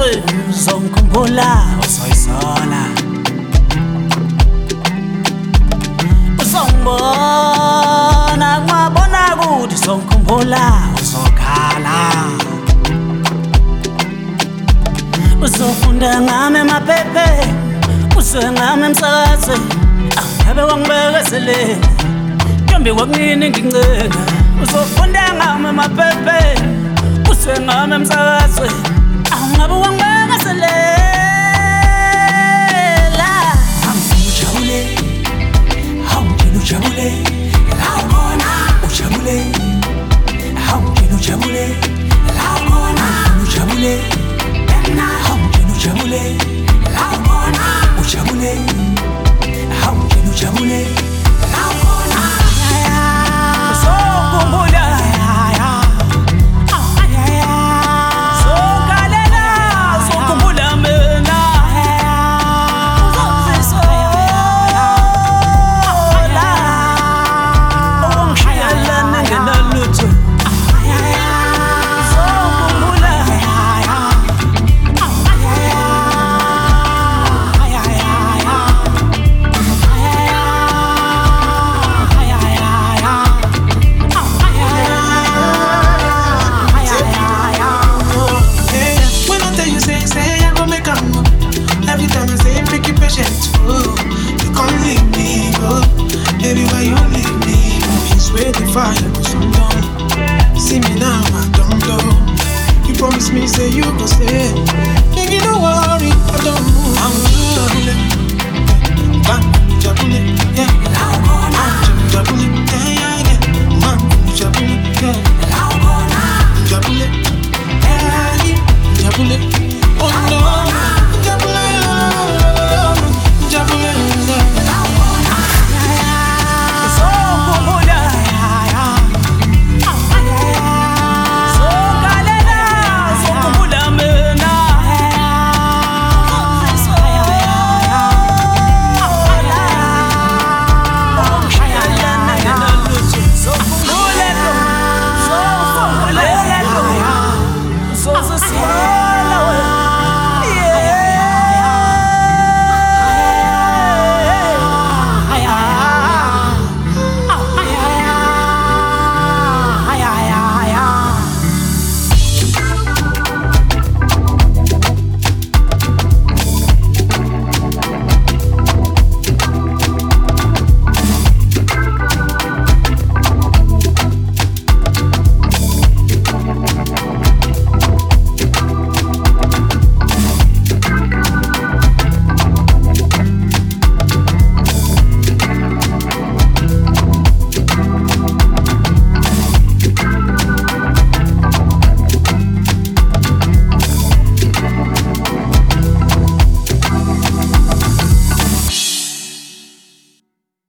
uzongikhumbula uzoyisola, uzongibona ngabona kude, uzongikhumbula uzokhala, uzofunda ngami emaphepheni, uzwe ngami emsakazweni, angabe wangibekezelela ntombi kwakunini ngincenga, uzofunda ngami emaphepheni, uzwe ngami emsakazweni, angabe wangibekezelela. Ujabule, hawujini ujabule, la ukhona ujabule, hawujini ujabule, la ukhona ujabule, hawujini ujabule, la ukhona ujabule, hawujini ujabule, la ukhona uzokhumbula, uzokalela, uzokhumbula mina, uzozisola, ungishiyela nengenalutho, uzokhumbula, when I tell you say I go make a move. Every time I say make you patient, oh, you can't leave me, oh, baby, why you leave me? It's where the fire goes on down. See me now, I don't know. You promise me say you go stay.